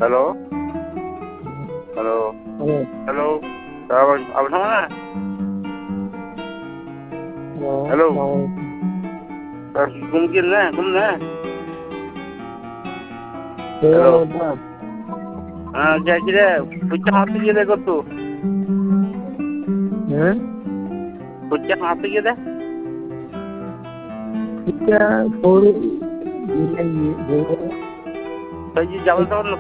hello hello hello अब ना hello घूम के ना हेलो हाँ क्या किरे पुच्चा हाथ पे देखो तू पुच्चा हाथ पे दे थोड़ी तो ये जबल तो